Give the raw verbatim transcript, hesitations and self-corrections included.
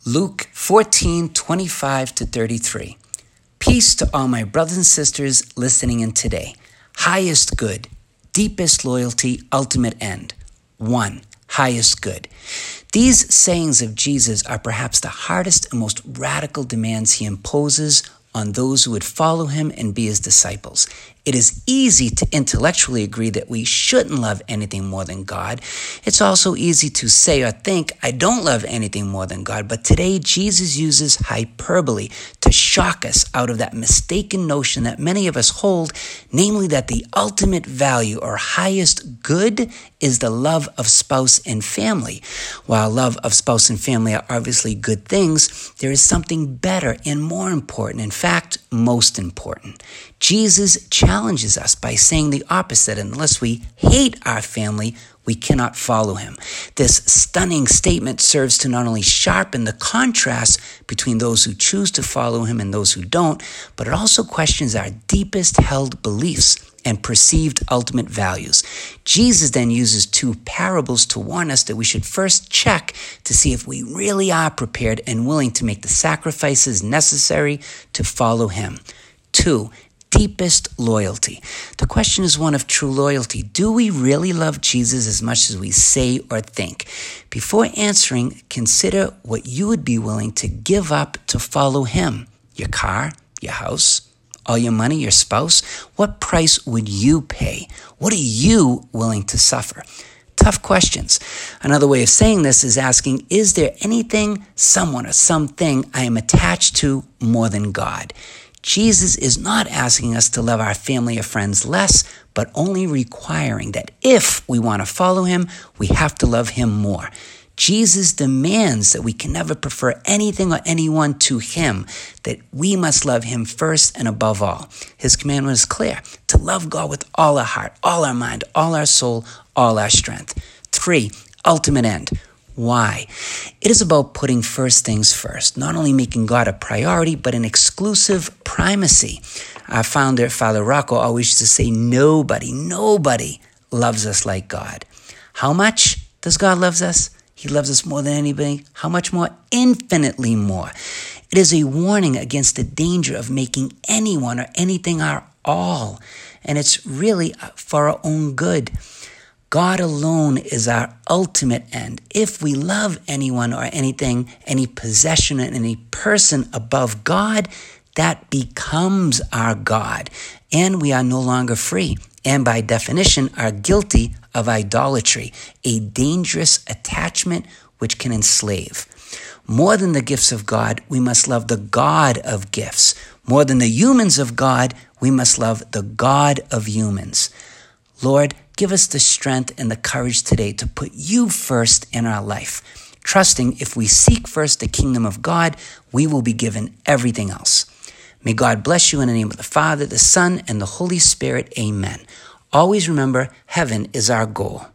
Luke fourteen, twenty-five to thirty-three. Peace to all my brothers and sisters listening in today. Highest good, deepest loyalty, ultimate end. One, highest good. These sayings of Jesus are perhaps the hardest and most radical demands he imposes on those who would follow him and be his disciples. It is easy to intellectually agree that we shouldn't love anything more than God. It's also easy to say or think, I don't love anything more than God. But today, Jesus uses hyperbole to shock us out of that mistaken notion that many of us hold, namely that the ultimate value or highest good is the love of spouse and family. While love of spouse and family are obviously good things, there is something better and more important. In fact, most important. Jesus challenges us by saying the opposite. Unless we hate our family, we cannot follow him. This stunning statement serves to not only sharpen the contrast between those who choose to follow him and those who don't, but it also questions our deepest held beliefs and perceived ultimate values. Jesus then uses two parables to warn us that we should first check to see if we really are prepared and willing to make the sacrifices necessary to follow him. Two, deepest loyalty. The question is one of true loyalty. Do we really love Jesus as much as we say or think? Before answering, consider what you would be willing to give up to follow him. Your car, your house, all your money, your spouse. What price would you pay? What are you willing to suffer? Tough questions. Another way of saying this is asking, is there anything, someone, or something I am attached to more than God? Jesus is not asking us to love our family or friends less, but only requiring that if we want to follow him, we have to love him more. Jesus demands that we can never prefer anything or anyone to him, that we must love him first and above all. His commandment is clear, to love God with all our heart, all our mind, all our soul, all our strength. Three, ultimate end. Why? It is about putting first things first, not only making God a priority, but an exclusive primacy. Our founder, Father Rocco, always used to say, nobody, nobody loves us like God. How much does God love us? He loves us more than anybody. How much more? Infinitely more. It is a warning against the danger of making anyone or anything our all. And it's really for our own good. God alone is our ultimate end. If we love anyone or anything, any possession and any person above God, that becomes our God. And we are no longer free. And by definition, are guilty of idolatry, a dangerous attachment which can enslave. More than the gifts of God, we must love the God of gifts. More than the humans of God, we must love the God of humans. Lord, give us the strength and the courage today to put you first in our life, trusting if we seek first the kingdom of God, we will be given everything else. May God bless you in the name of the Father, the Son, and the Holy Spirit. Amen. Always remember, heaven is our goal.